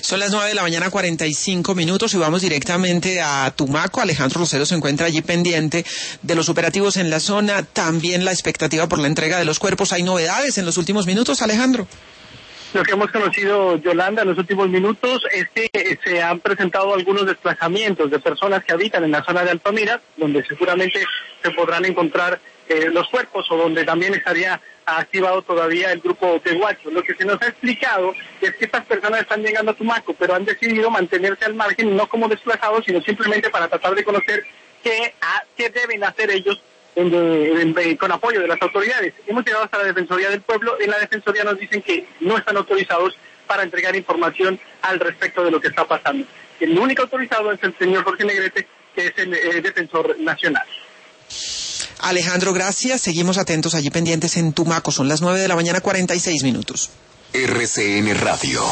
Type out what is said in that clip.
Son las 9:45 y vamos directamente a Tumaco. Alejandro Rosero se encuentra allí pendiente de los operativos en la zona, también la expectativa por la entrega de los cuerpos. ¿Hay novedades en los últimos minutos, Alejandro? Lo que hemos conocido, Yolanda, en los últimos minutos es que se han presentado algunos desplazamientos de personas que habitan en la zona de Altamira, donde seguramente se podrán encontrar los cuerpos o donde también estaría activado todavía el grupo de Huacho. Lo que se nos ha explicado es que estas personas están llegando a Tumaco, pero han decidido mantenerse al margen, no como desplazados, sino simplemente para tratar de conocer qué deben hacer ellos con apoyo de las autoridades. Hemos llegado hasta la Defensoría del Pueblo. En la Defensoría nos dicen que no están autorizados para entregar información al respecto de lo que está pasando. El único autorizado es el señor Jorge Negrete, que es el defensor nacional. Alejandro, gracias. Seguimos atentos allí pendientes en Tumaco. Son las 9:46 a.m. RCN Radio.